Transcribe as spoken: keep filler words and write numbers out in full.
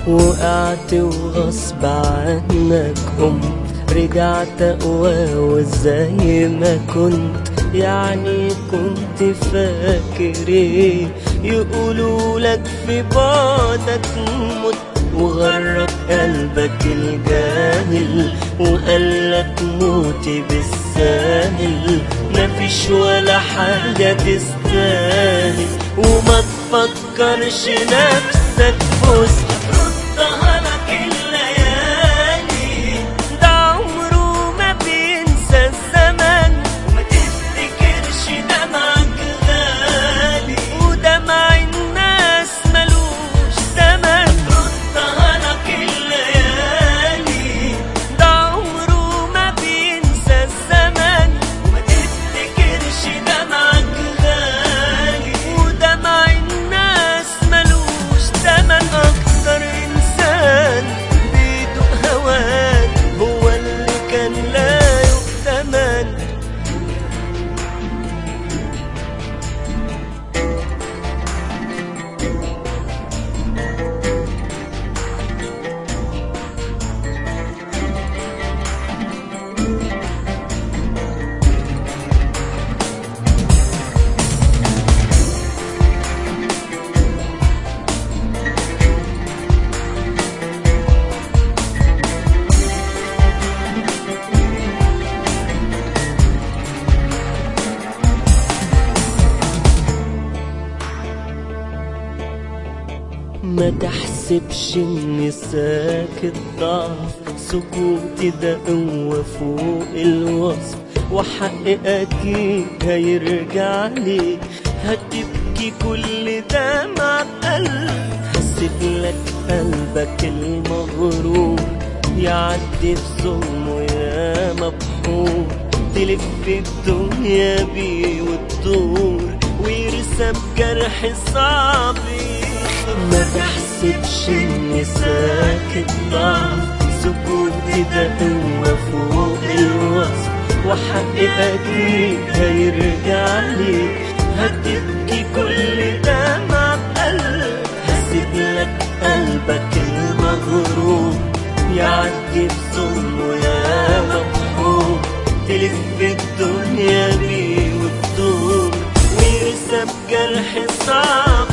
وقعت وغصب عنك قمت، رجعت أقوى وزي ما كنت. يعني كنت فاكر ايه؟ يقولوا لك في بعدك مت، وغرك قلبك الجاهل وقالك موتي بالساهل. مفيش ولا حاجة تستاهل، وما تفكرش نفسك فزت. ردها لك الليالي، ده عمره ما بينسى الزمن. وما تفتكرش دمعك غالي، ودمع الناس ملوش تمن. ردها لك الليالي، ده عمره ما بينسى الزمن. وما تفتكرش دمعك غالي، ودمع الناس ملوش تمن. أكتر إنسان بيدوق هواك هو اللي كان لا يؤتمن. ما تحسبش اني ساكت ضعف، سكوتي ده قوة فوق الوصف. وحقي اكيد هيرجع لي، هتبكي كل دمعة قلب. هسيب لك قلبك المغرور يعدي في ظلمه يا مبحور. تلف الدنيا بيه وتدور ويرسم جرح صعب. ما تحسبش اني ساكت ضعف، سكوتي ده قوة فوق الوصف. وحقي اكيد هيرجع لي، هتبكي كل دمعة بقلب. هسيب لك قلبك المغرور يعدي بظلمه يا مبحور. تلف الدنيا بيه وتدور ويرسم جرح صعب.